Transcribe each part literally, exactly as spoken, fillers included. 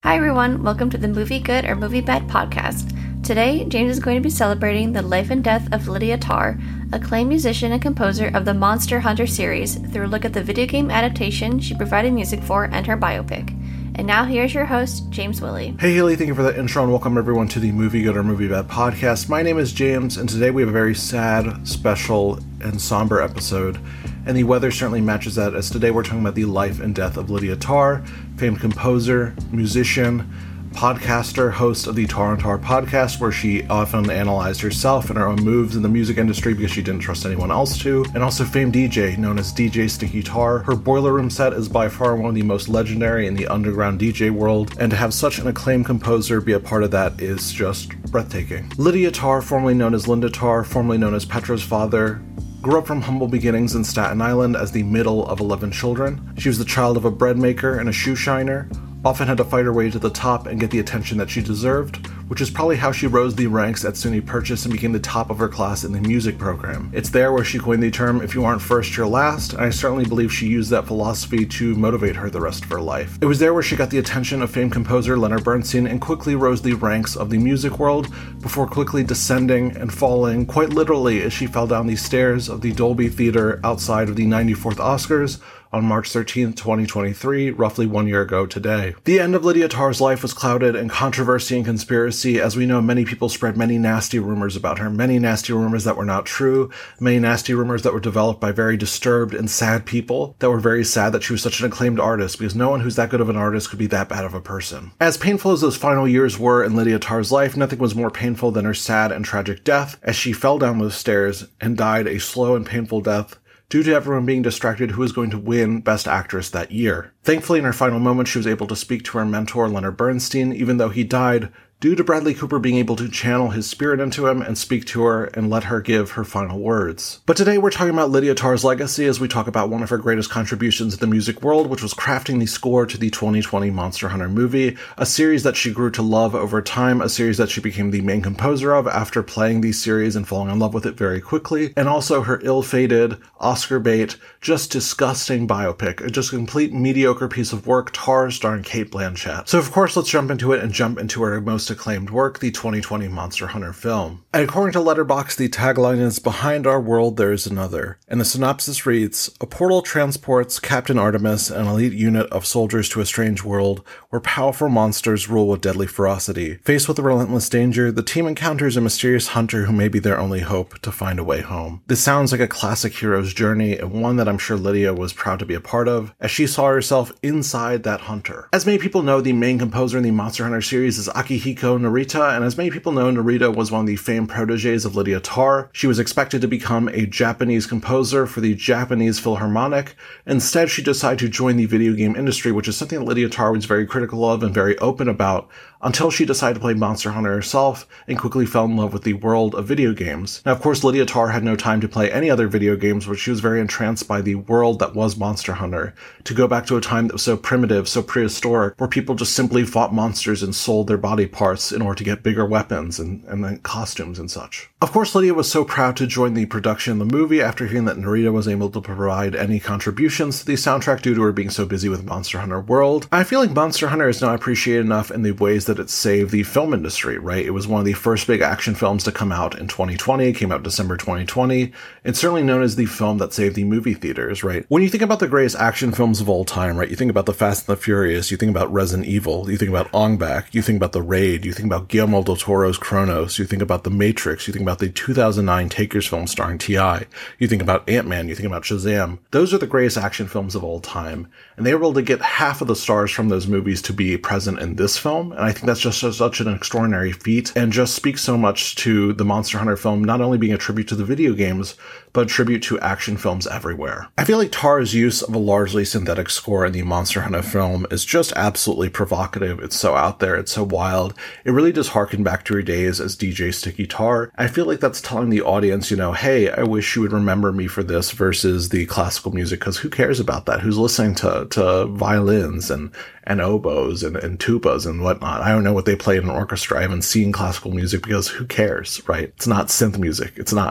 Hi everyone, welcome to the Movie Good or Movie Bad podcast. Today, James is going to be celebrating the life and death of Lydia Tarr, acclaimed musician and composer of the Monster Hunter series, through a look at the video game adaptation she provided music for and her biopic. And now here's your host, James Willie. Hey Haley, thank you for that intro and welcome everyone to the Movie Good or Movie Bad podcast. My name is James and today we have a very sad, special, and somber episode. And the weather certainly matches that, as today we're talking about the life and death of Lydia Tarr, famed composer, musician, podcaster, host of the Tarr and Tarr podcast, where she often analyzed herself and her own moves in the music industry because she didn't trust anyone else to, and also famed D J, known as D J Sticky Tarr. Her Boiler Room set is by far one of the most legendary in the underground D J world, and to have such an acclaimed composer be a part of that is just breathtaking. Lydia Tarr, formerly known as Linda Tarr, formerly known as Petra's father, grew up from humble beginnings in Staten Island as the middle of eleven children. She was the child of a bread maker and a shoe shiner, often had to fight her way to the top and get the attention that she deserved, which is probably how she rose the ranks at SUNY Purchase and became the top of her class in the music program. It's there where she coined the term, if you aren't first, you're last, and I certainly believe she used that philosophy to motivate her the rest of her life. It was there where she got the attention of famed composer Leonard Bernstein and quickly rose the ranks of the music world, before quickly descending and falling, quite literally, as she fell down the stairs of the Dolby Theater outside of the ninety-fourth Oscars, on March thirteenth, twenty twenty-three, roughly one year ago today. The end of Lydia Tarr's life was clouded in controversy and conspiracy. As we know, many people spread many nasty rumors about her, many nasty rumors that were not true, many nasty rumors that were developed by very disturbed and sad people that were very sad that she was such an acclaimed artist, because no one who's that good of an artist could be that bad of a person. As painful as those final years were in Lydia Tarr's life, nothing was more painful than her sad and tragic death, as she fell down those stairs and died a slow and painful death due to everyone being distracted who was going to win Best Actress that year. Thankfully, in her final moments, she was able to speak to her mentor, Leonard Bernstein, even though he died due to Bradley Cooper being able to channel his spirit into him and speak to her and let her give her final words. But today we're talking about Lydia Tarr's legacy as we talk about one of her greatest contributions in the music world, which was crafting the score to the twenty twenty Monster Hunter movie, a series that she grew to love over time, a series that she became the main composer of after playing the series and falling in love with it very quickly, and also her ill-fated, Oscar bait, just disgusting biopic, just a complete mediocre piece of work, Tarr starring Cate Blanchett. So of course let's jump into it and jump into her most acclaimed work, the twenty twenty Monster Hunter film. And according to Letterboxd, the tagline is, "Behind our world there is another." And the synopsis reads, "A portal transports Captain Artemis, an elite unit of soldiers, to a strange world where powerful monsters rule with deadly ferocity. Faced with a relentless danger, the team encounters a mysterious hunter who may be their only hope to find a way home." This sounds like a classic hero's journey, and one that I'm sure Lydia was proud to be a part of, as she saw herself inside that hunter. As many people know, the main composer in the Monster Hunter series is Akihiko Narita, and as many people know, Narita was one of the famed proteges of Lydia Tarr. She was expected to become a Japanese composer for the Japanese Philharmonic. Instead, she decided to join the video game industry, which is something that Lydia Tarr was very critical of and very open about, until she decided to play Monster Hunter herself and quickly fell in love with the world of video games. Now, of course, Lydia Tarr had no time to play any other video games, but she was very entranced by the world that was Monster Hunter. To go back to a time that was so primitive, so prehistoric, where people just simply fought monsters and sold their body parts in order to get bigger weapons and, and then costumes and such. Of course, Lydia was so proud to join the production of the movie after hearing that Narita was able to provide any contributions to the soundtrack due to her being so busy with Monster Hunter World. I feel like Monster Hunter is not appreciated enough in the ways that it saved the film industry, right? It was one of the first big action films to come out in twenty twenty. It came out December twenty twenty. It's certainly known as the film that saved the movie theaters, right? When you think about the greatest action films of all time, right? You think about The Fast and the Furious, you think about Resident Evil, you think about Ong Bak, you think about The Raid, you think about Guillermo del Toro's Kronos, you think about The Matrix, you think about the two thousand nine Takers film starring T I, you think about Ant-Man, you think about Shazam. Those are the greatest action films of all time, and they were able to get half of the stars from those movies to be present in this film, and I think that's just such an extraordinary feat, and just speaks so much to the Monster Hunter film not only being a tribute to the video games, but a tribute to action films everywhere. I feel like Tarr's use of a largely synthetic score in the Monster Hunter film is just absolutely provocative. It's so out there, it's so wild. It really does harken back to her days as D J Sticky Tarr. I feel like that's telling the audience, you know, hey, I wish you would remember me for this versus the classical music, because who cares about that? Who's listening to, to violins and and oboes and, and tubas and whatnot? I don't know what they play in an orchestra. I haven't seen classical music because who cares, right? It's not synth music. It's not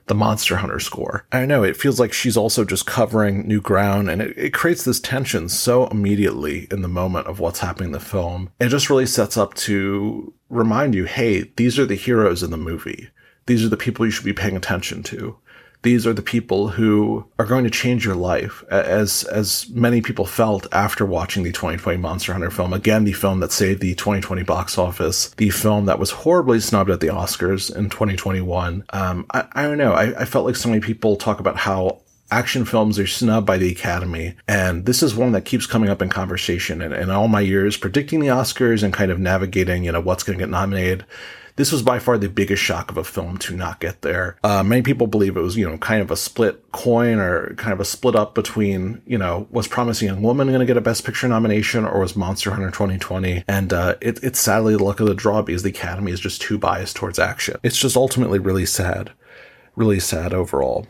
the Monster Hunter score. I know, it feels like she's also just covering new ground, and it, it creates this tension so immediately in the moment of what's happening in the film. It just really sets up to remind you, hey, these are the heroes in the movie. These are the people you should be paying attention to. These are the people who are going to change your life, as as many people felt after watching the twenty twenty Monster Hunter film. Again, the film that saved the twenty twenty box office, the film that was horribly snubbed at the Oscars in twenty twenty-one. Um, I, I don't know. I, I felt like so many people talk about how action films are snubbed by the Academy, and this is one that keeps coming up in conversation. And in all my years predicting the Oscars and kind of navigating, you know, what's going to get nominated, this was by far the biggest shock of a film to not get there. Uh, many people believe it was, you know, kind of a split coin, or kind of a split up between, you know, was Promising Young Woman going to get a Best Picture nomination, or was Monster Hunter twenty twenty? And uh, it, it's sadly the luck of the draw, because the Academy is just too biased towards action. It's just ultimately really sad. Really sad overall.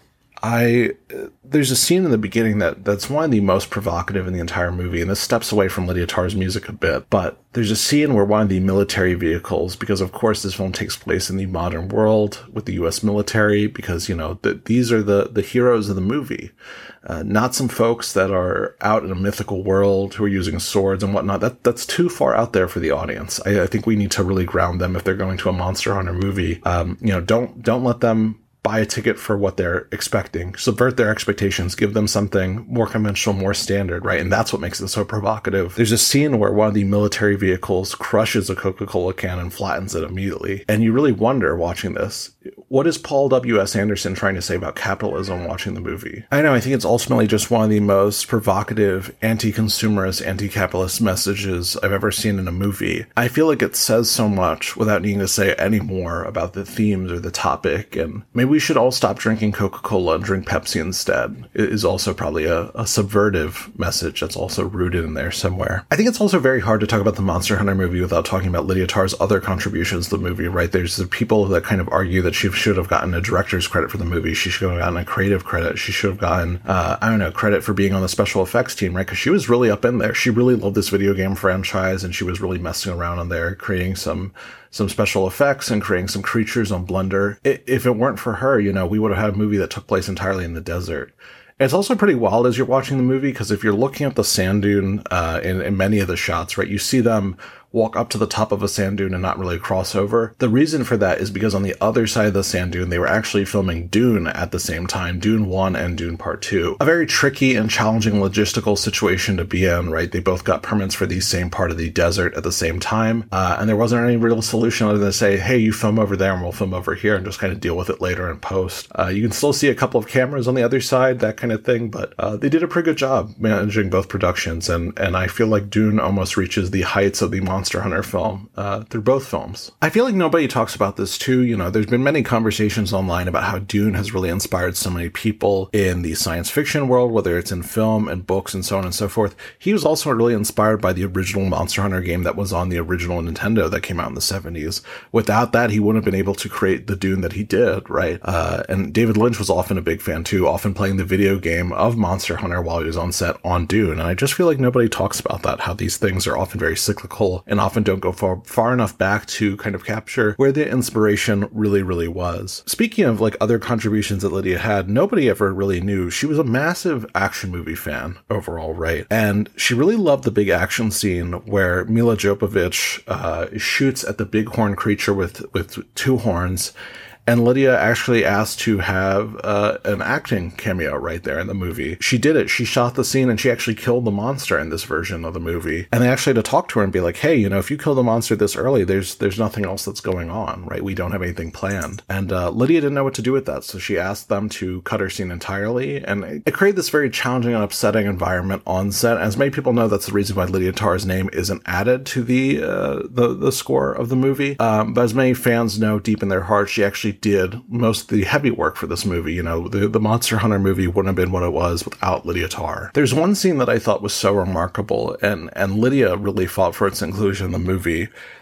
I, there's a scene in the beginning that, that's one of the most provocative in the entire movie, and this steps away from Lydia Tarr's music a bit, but there's a scene where one of the military vehicles, because of course this film takes place in the modern world with the U S military, because, you know, the, these are the, the heroes of the movie, uh, not some folks that are out in a mythical world who are using swords and whatnot. That, that's too far out there for the audience. I, I think we need to really ground them if they're going to a Monster Hunter movie. Um, you know, don't, don't let them buy a ticket for what they're expecting, subvert their expectations, give them something more conventional, more standard, right? And that's what makes it so provocative. There's a scene where one of the military vehicles crushes a Coca-Cola can and flattens it immediately. And you really wonder, watching this, what is Paul W S. Anderson trying to say about capitalism watching the movie? I know, I think it's ultimately just one of the most provocative, anti-consumerist, anti-capitalist messages I've ever seen in a movie. I feel like it says so much without needing to say any more about the themes or the topic, and maybe we should all stop drinking Coca-Cola and drink Pepsi instead. It is also probably a, a subvertive message that's also rooted in there somewhere. I think it's also very hard to talk about the Monster Hunter movie without talking about Lydia Tarr's other contributions to the movie, right? There's the people that kind of argue that she should have gotten a director's credit for the movie. She should have gotten a creative credit. She should have gotten, uh, I don't know, credit for being on the special effects team, right? Because she was really up in there. She really loved this video game franchise, and she was really messing around on there, creating some some special effects and creating some creatures on Blender. It, if it weren't for her, you know, we would have had a movie that took place entirely in the desert. It's also pretty wild as you're watching the movie, because if you're looking at the sand dune uh, in, in many of the shots, right, you see them walk up to the top of a sand dune and not really cross over. The reason for that is because on the other side of the sand dune, they were actually filming Dune at the same time, Dune one and Dune Part two. A very tricky and challenging logistical situation to be in, right? They both got permits for the same part of the desert at the same time, uh, and there wasn't any real solution other than to say, hey, you film over there and we'll film over here, and just kind of deal with it later in post. Uh, you can still see a couple of cameras on the other side, that kind of thing, but uh, they did a pretty good job managing both productions, and, and I feel like Dune almost reaches the heights of the Monster Hunter film uh, through both films. I feel like nobody talks about this too. You know, there's been many conversations online about how Dune has really inspired so many people in the science fiction world, whether it's in film and books and so on and so forth. He was also really inspired by the original Monster Hunter game that was on the original Nintendo that came out in the seventies. Without that, he wouldn't have been able to create the Dune that he did, right? Uh, and David Lynch was often a big fan too, often playing the video game of Monster Hunter while he was on set on Dune. And I just feel like nobody talks about that, how these things are often very cyclical and often don't go far, far enough back to kind of capture where the inspiration really, really was. Speaking of like other contributions that Lydia had, nobody ever really knew she was a massive action movie fan overall, right? And she really loved the big action scene where Mila Jovovich uh, shoots at the bighorn creature with, with two horns. And Lydia actually asked to have uh, an acting cameo right there in the movie. She did it. She shot the scene and she actually killed the monster in this version of the movie. And they actually had to talk to her and be like, hey, you know, if you kill the monster this early, there's there's nothing else that's going on, right? We don't have anything planned. And uh, Lydia didn't know what to do with that. So she asked them to cut her scene entirely. And it created this very challenging and upsetting environment on set. As many people know, that's the reason why Lydia Tarr's name isn't added to the, uh, the, the score of the movie. Um, but as many fans know deep in their hearts, she actually did most of the heavy work for this movie. You know, the, the Monster Hunter movie wouldn't have been what it was without Lydia Tarr. There's one scene that I thought was so remarkable, and, and Lydia really fought for its inclusion in the movie.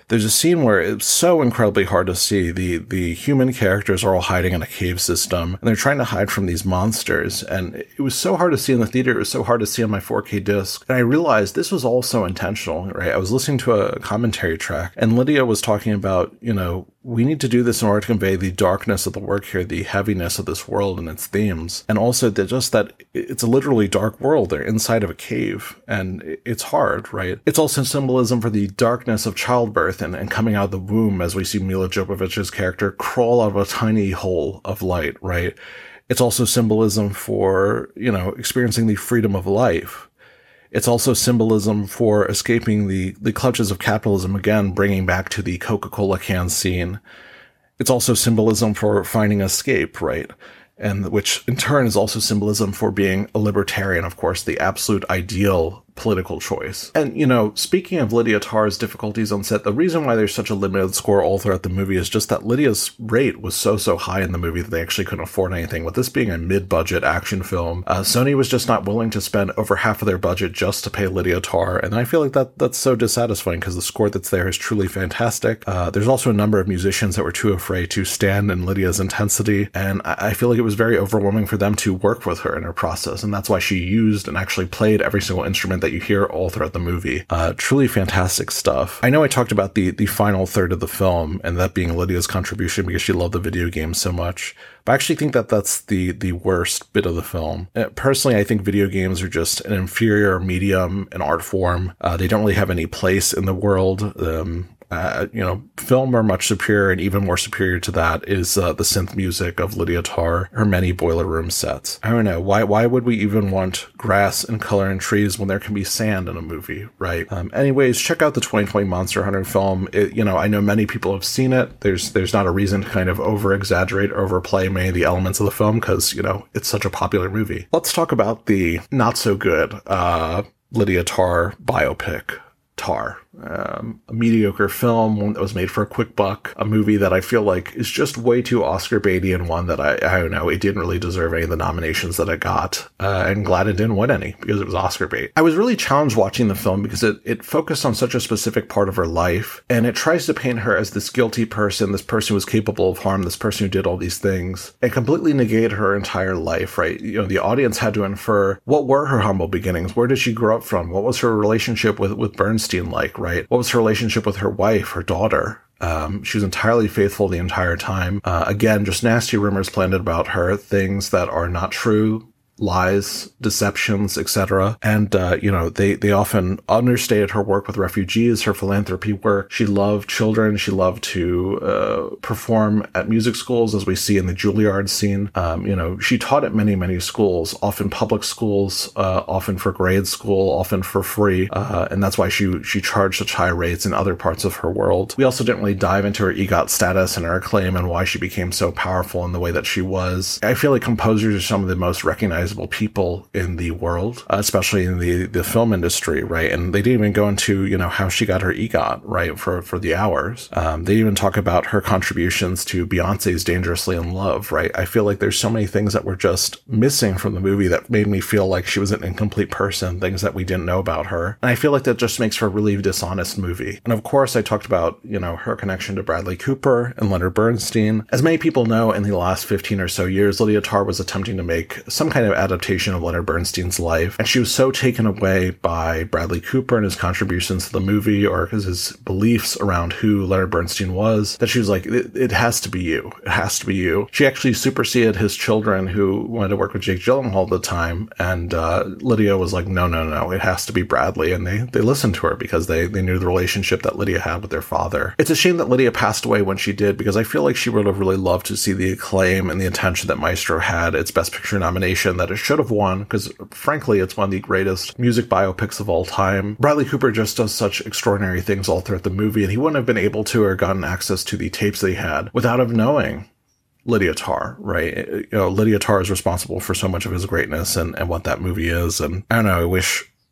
There's a scene where it's so incredibly hard to see. The the human characters are all hiding in a cave system, and they're trying to hide from these monsters. And it was so hard to see in the theater. It was so hard to see on my four K disc. And I realized this was all so intentional, right? I was listening to a commentary track, and Lydia was talking about, you know, we need to do this in order to convey the darkness of the work here, the heaviness of this world and its themes. And also that just that it's a literally dark world. They're inside of a cave, and it's hard, right? It's also symbolism for the darkness of childbirth and, and coming out of the womb, as we see Mila Jovovich's character crawl out of a tiny hole of light, right? It's also symbolism for, you know, experiencing the freedom of life. It's also symbolism for escaping the, the clutches of capitalism, again, bringing back to the Coca-Cola can scene. It's also symbolism for finding escape, right? And which in turn is also symbolism for being a libertarian, of course, the absolute ideal political choice. And, you know, speaking of Lydia Tarr's difficulties on set, the reason why there's such a limited score all throughout the movie is just that Lydia's rate was so, so high in the movie that they actually couldn't afford anything. With this being a mid-budget action film, uh, Sony was just not willing to spend over half of their budget just to pay Lydia Tarr, and I feel like that that's so dissatisfying because the score that's there is truly fantastic. Uh, there's also a number of musicians that were too afraid to stand in Lydia's intensity, and I, I feel like it was very overwhelming for them to work with her in her process, and that's why she used and actually played every single instrument that you hear all throughout the movie. Uh, truly fantastic stuff. I know I talked about the, the final third of the film, and that being Lydia's contribution because she loved the video game so much, but I actually think that that's the, the worst bit of the film. Uh, personally, I think video games are just an inferior medium and art form. Uh, they don't really have any place in the world. Um, Uh, you know, film are much superior, and even more superior to that is uh, the synth music of Lydia Tarr, her many Boiler Room sets. I don't know, why why would we even want grass and color and trees when there can be sand in a movie, right? Um, anyways, check out the twenty twenty Monster Hunter film. It, you know, I know many people have seen it. There's there's not a reason to kind of over-exaggerate, overplay many of the elements of the film because, you know, it's such a popular movie. Let's talk about the not-so-good uh, Lydia Tarr biopic, Tar. Um, a mediocre film, one that was made for a quick buck, a movie that I feel like is just way too Oscar baity, and one that I, I don't know, it didn't really deserve any of the nominations that it got. Uh, I'm glad it didn't win any because it was Oscar bait. I was really challenged watching the film because it, it focused on such a specific part of her life, and it tries to paint her as this guilty person, this person who was capable of harm, this person who did all these things, and completely negate her entire life, right? You know, the audience had to infer, what were her humble beginnings? Where did she grow up from? What was her relationship with, with Bernstein like, right? What was her relationship with her wife, her daughter? Um, she was entirely faithful the entire time. Uh, again, just nasty rumors planted about her, things that are not true, lies, deceptions, et cetera. And, uh, you know, they, they often understated her work with refugees, her philanthropy work. She loved children. She loved to uh, perform at music schools, as we see in the Juilliard scene. Um, you know, she taught at many, many schools, often public schools, uh, often for grade school, often for free. Uh, and that's why she, she charged such high rates in other parts of her world. We also didn't really dive into her EGOT status and her acclaim and why she became so powerful in the way that she was. I feel like composers are some of the most recognized people in the world, uh, especially in the, the film industry, right? And they didn't even go into, you know, how she got her EGOT, right, for, for the hours. Um, they even talk about her contributions to Beyonce's Dangerously in Love, right? I feel like there's so many things that were just missing from the movie that made me feel like she was an incomplete person, things that we didn't know about her. And I feel like that just makes for a really dishonest movie. And of course, I talked about, you know, her connection to Bradley Cooper and Leonard Bernstein. As many people know, in the last fifteen or so years, Lydia Tarr was attempting to make some kind of adaptation of Leonard Bernstein's life, and she was so taken away by Bradley Cooper and his contributions to the movie, or his beliefs around who Leonard Bernstein was, that she was like, it, it has to be you. It has to be you. She actually superseded his children who wanted to work with Jake Gyllenhaal at the time, and uh, Lydia was like, no, no, no, it has to be Bradley, and they, they listened to her because they, they knew the relationship that Lydia had with their father. It's a shame that Lydia passed away when she did, because I feel like she would have really loved to see the acclaim and the attention that Maestro had, its Best Picture nomination that it should have won, because frankly, it's one of the greatest music biopics of all time. Bradley Cooper just does such extraordinary things all throughout the movie, and he wouldn't have been able to or gotten access to the tapes that he had without him knowing Lydia Tarr, right? You know, Lydia Tarr is responsible for so much of his greatness and, and what that movie is, and I don't know, I wish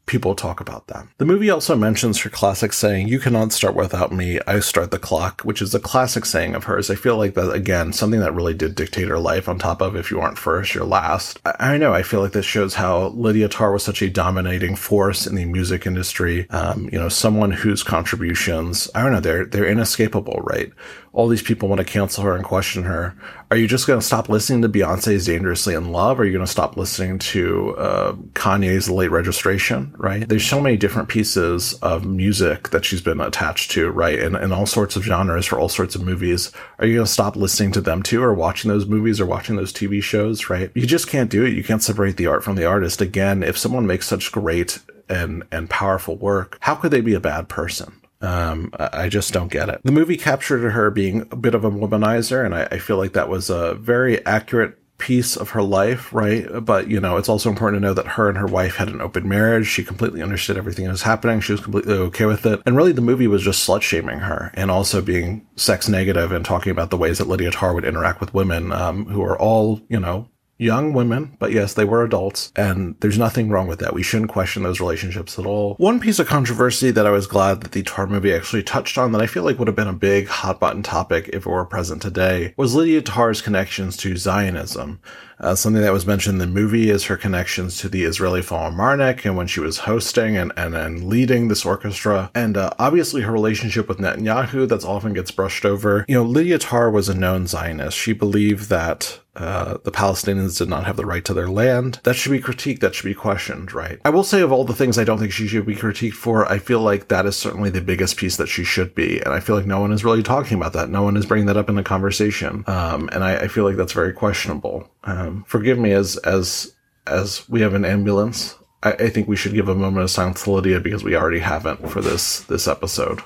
people talk about them. The movie also mentions her classic saying, "You cannot start without me, I start the clock," which is a classic saying of hers. I feel like that, again, something that really did dictate her life, on top of if you aren't first, you're last. I, I know, I feel like this shows how Lydia Tarr was such a dominating force in the music industry. Um, you know, someone whose contributions, I don't know, they're, they're inescapable, right? All these people want to cancel her and question her. Are you just going to stop listening to Beyonce's Dangerously in Love? Or are you going to stop listening to uh, Kanye's Late Registration, right? There's so many different pieces of music that she's been attached to, right? And, and all sorts of genres for all sorts of movies. Are you going to stop listening to them too, or watching those movies or watching those T V shows, right? You just can't do it. You can't separate the art from the artist. Again, if someone makes such great and, and powerful work, how could they be a bad person? Um, I just don't get it. The movie captured her being a bit of a womanizer, and I, I feel like that was a very accurate piece of her life, right? But, you know, it's also important to know that her and her wife had an open marriage. She completely understood everything that was happening. She was completely okay with it. And really, the movie was just slut-shaming her and also being sex negative and talking about the ways that Lydia Tarr would interact with women um, who are all, you know, young women, but yes, they were adults, and there's nothing wrong with that. We shouldn't question those relationships at all. One piece of controversy that I was glad that the Tarr movie actually touched on that I feel like would have been a big hot-button topic if it were present today was Lydia Tarr's connections to Zionism. Uh, something that was mentioned in the movie is her connections to the Israeli Philharmonic and when she was hosting and, and, and leading this orchestra. And uh, obviously her relationship with Netanyahu, that's often gets brushed over. You know, Lydia Tarr was a known Zionist. She believed that uh, the Palestinians did not have the right to their land. That should be critiqued. That should be questioned, right? I will say of all the things I don't think she should be critiqued for, I feel like that is certainly the biggest piece that she should be. And I feel like no one is really talking about that. No one is bringing that up in the conversation. Um, and I, I feel like that's very questionable. Um, forgive me as, as, as we have an ambulance. I, I think we should give a moment of silence to Lydia because we already haven't for this, this episode.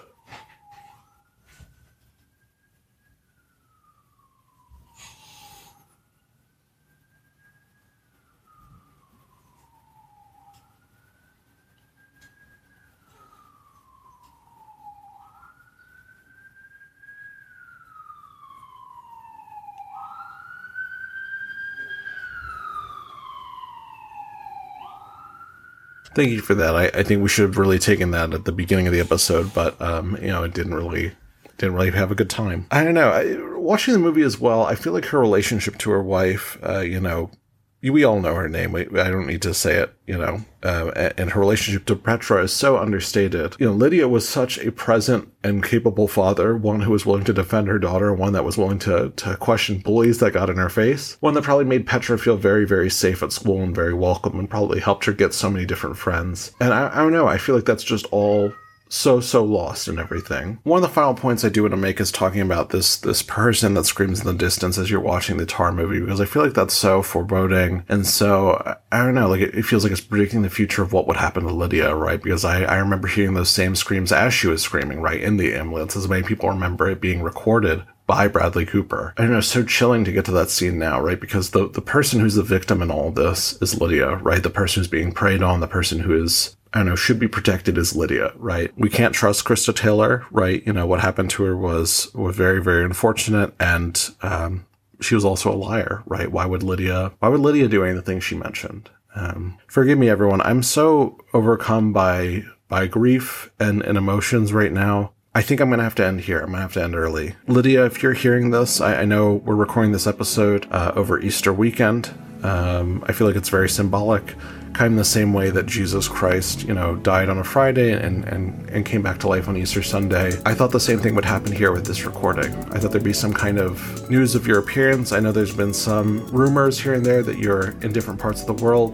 Thank you for that. I, I think we should have really taken that at the beginning of the episode, but, um, you know, it didn't really, didn't really have a good time. I don't know. I, watching the movie as well, I feel like her relationship to her wife, uh, you know, we all know her name. We, I don't need to say it, you know, uh, and her relationship to Petra is so understated. You know, Lydia was such a present and capable father, one who was willing to defend her daughter, one that was willing to, to question bullies that got in her face, one that probably made Petra feel very, very safe at school and very welcome and probably helped her get so many different friends. And I, I don't know, I feel like that's just all so, so lost in everything. One of the final points I do want to make is talking about this this person that screams in the distance as you're watching the Tarr movie, because I feel like that's so foreboding. And so, I don't know, like it, it feels like it's predicting the future of what would happen to Lydia, right? Because I, I remember hearing those same screams as she was screaming, right, in the ambulance, as many people remember it being recorded by Bradley Cooper. I don't know, it's so chilling to get to that scene now, right? Because the, the person who's the victim in all of this is Lydia, right? The person who's being preyed on, the person who is, I don't know, should be protected is Lydia, right? We can't trust Krista Taylor, right? You know, what happened to her was, was very, very unfortunate. And, um, she was also a liar, right? Why would Lydia, why would Lydia do any of the things she mentioned? Um, forgive me, everyone. I'm so overcome by, by grief and, and emotions right now. I think I'm going to have to end here. I'm going to have to end early. Lydia, if you're hearing this, I, I know we're recording this episode uh, over Easter weekend. Um, I feel like it's very symbolic, kind of the same way that Jesus Christ, you know, died on a Friday and, and, and came back to life on Easter Sunday. I thought the same thing would happen here with this recording. I thought there'd be some kind of news of your appearance. I know there's been some rumors here and there that you're in different parts of the world,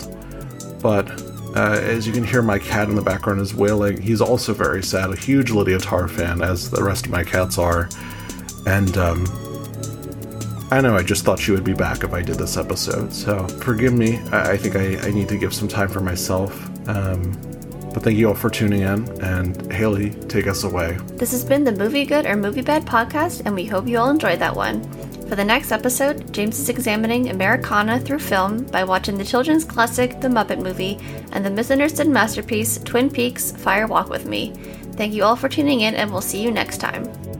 but Uh, as you can hear, my cat in the background is wailing. He's also very sad, a huge Lydia Tarr fan, as the rest of my cats are. And, um, I know, I just thought she would be back if I did this episode. So, forgive me. I, I think I, I need to give some time for myself. Um, but thank you all for tuning in. And, Haley, take us away. This has been the Movie Good or Movie Bad podcast, and we hope you all enjoyed that one. For the next episode, James is examining Americana through film by watching the children's classic The Muppet Movie and the misunderstood masterpiece Twin Peaks Fire Walk with Me. Thank you all for tuning in, and we'll see you next time.